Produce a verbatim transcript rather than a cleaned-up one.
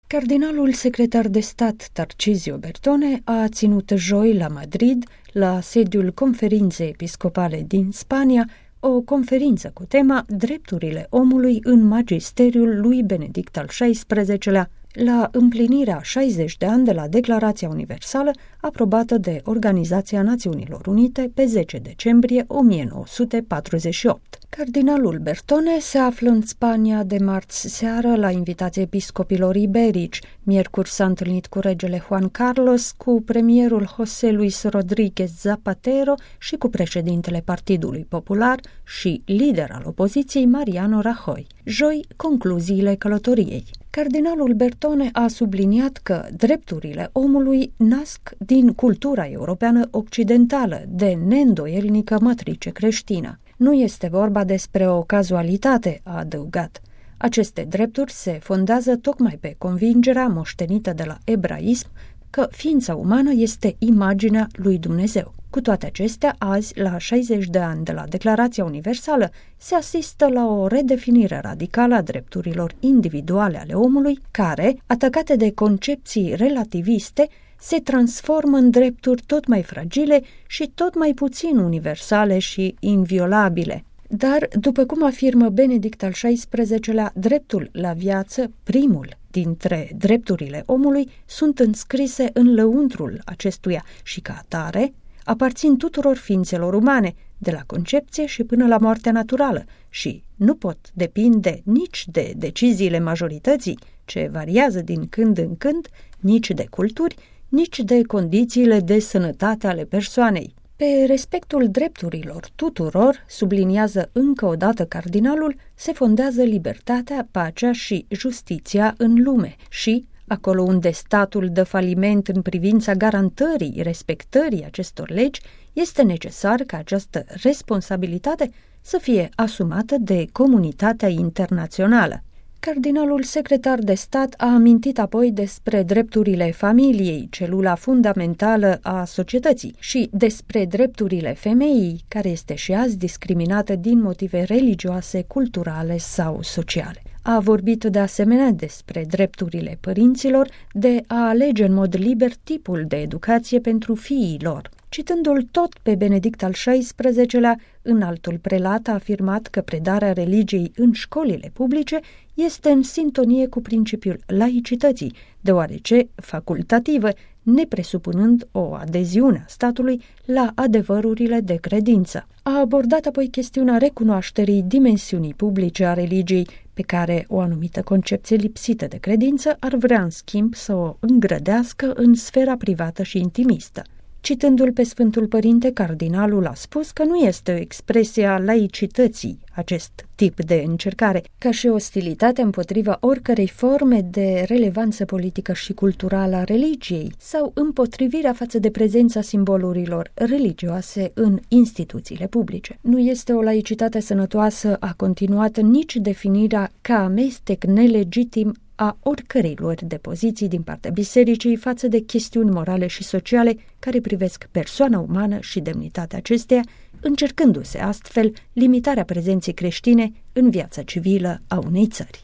Cardinalul secretar de stat Tarcisio Bertone a ținut joi la Madrid, la sediul Conferinței Episcopale din Spania, o conferință cu tema Drepturile omului în magisteriul lui Benedict al șaisprezecelea, la împlinirea șaizeci de ani de la Declarația Universală aprobată de Organizația Națiunilor Unite pe zece decembrie o mie nouă sute patruzeci și opt. Cardinalul Bertone se află în Spania de marți seară la invitația episcopilor iberici. Miercuri s-a întâlnit cu regele Juan Carlos, cu premierul José Luis Rodríguez Zapatero și cu președintele Partidului Popular și lider al opoziției Mariano Rajoy. Joi, concluziile călătoriei. Cardinalul Bertone a subliniat că drepturile omului nasc din cultura europeană occidentală, de neîndoielnică matrice creștină. Nu este vorba despre o cazualitate, a adăugat. Aceste drepturi se fondează tocmai pe convingerea moștenită de la ebraism că ființa umană este imaginea lui Dumnezeu. Cu toate acestea, azi, la șaizeci de ani de la Declarația Universală, se asistă la o redefinire radicală a drepturilor individuale ale omului, care, atacate de concepții relativiste, se transformă în drepturi tot mai fragile și tot mai puțin universale și inviolabile. Dar, după cum afirmă Benedict al șaisprezecelea, dreptul la viață, primul dintre drepturile omului, sunt înscrise în lăuntrul acestuia și, ca atare, aparțin tuturor ființelor umane, de la concepție și până la moartea naturală, și nu pot depinde nici de deciziile majorității, ce variază din când în când, nici de culturi, nici de condițiile de sănătate ale persoanei. Pe respectul drepturilor tuturor, subliniază încă o dată cardinalul, se fondează libertatea, pacea și justiția în lume și, acolo unde statul dă faliment în privința garantării respectării acestor legi, este necesar ca această responsabilitate să fie asumată de comunitatea internațională. Cardinalul secretar de stat a amintit apoi despre drepturile familiei, celula fundamentală a societății, și despre drepturile femeii, care este și azi discriminată din motive religioase, culturale sau sociale. A vorbit de asemenea despre drepturile părinților de a alege în mod liber tipul de educație pentru fiii lor. Citându-l tot pe Benedict al șaisprezecelea, înaltul prelat a afirmat că predarea religiei în școlile publice este în sintonie cu principiul laicității, deoarece facultativă, nepresupunând o adeziune a statului la adevărurile de credință. A abordat apoi chestiunea recunoașterii dimensiunii publice a religiei, pe care o anumită concepție lipsită de credință ar vrea în schimb să o îngrădească în sfera privată și intimistă. Citându-l pe Sfântul Părinte, cardinalul a spus că nu este o expresie a laicității acest tip de încercare, ca și ostilitatea împotriva oricărei forme de relevanță politică și culturală a religiei sau împotrivirea față de prezența simbolurilor religioase în instituțiile publice. Nu este o laicitate sănătoasă, a continuat, nici definirea ca amestec nelegitim a oricărei luări de poziții din partea bisericii față de chestiuni morale și sociale care privesc persoana umană și demnitatea acesteia, încercându-se astfel limitarea prezenței creștine în viața civilă a unei țări.